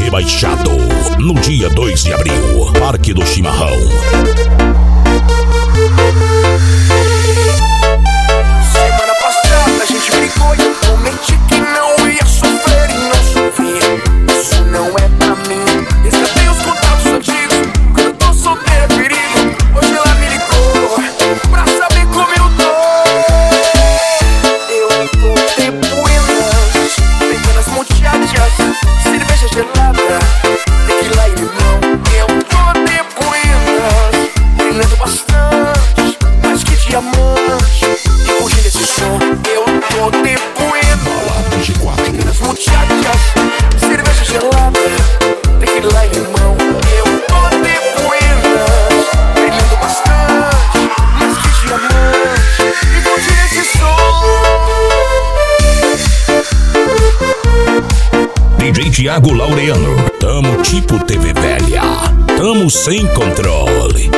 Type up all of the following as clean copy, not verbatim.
Rebaixado. No dia 2 de abril, Parque do Chimarrão. Semana passada a gente brigou e eu prometi que não ia sofrer e não sofri. Isso não é pra mim. Resgatei os contatos antigos. Quando eu tô solteiro é perigo. Hoje ela me ligou pra saber como eu tô. Eu tô de buenas, pegando as muchachas, cerveja gelada, tequila e limão. Eu tô de buenas, brilhando bastante, mais que diamante, e curtindo esse som. Eu tô de buenas, pegando as muchachas, cerveja gelada, tequila e limão. Eu tô de buenas, brilhando bastante, mais que diamante, e curtindo esse som. DJ Thiago Laureano. Tamo tipo TV velha. Tamo sem controle.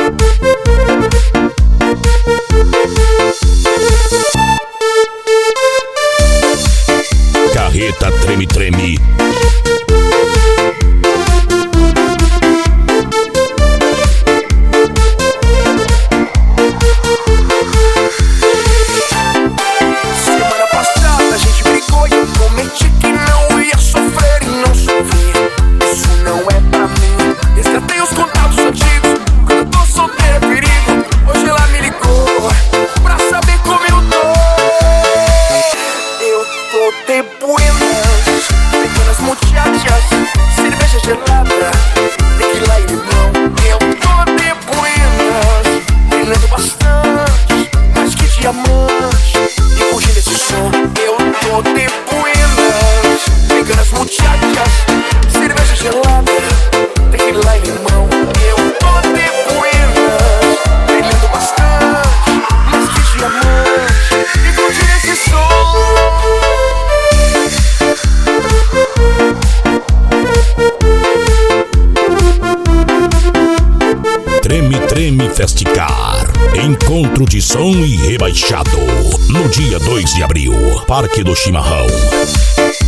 Carreta treme, treme. Semana passada a gente brigou e eu prometi que não ia sofrer e não sofri. Isso não é pra mim. Resgatei os contatos antigos. Quando eu tô solteiro é perigo. Hoje ela me ligou pra saber como eu tô. Eu tô de buenas, pegando as muchachas, cerveja gelada, tequila e limão. Eu tô de buenas, brilhando bastante, mais que diamante, e curtindo esse som. Eu tô de buenas, pegando as muchachas, cerveja gelada, tequila e limão. Eu tô de buenas, brilhando bastante, mais que diamante, e curtindo esse som. Treme, treme, festicar. Encontro de som e rebaixado. No dia 2 de abril, Parque do Chimarrão.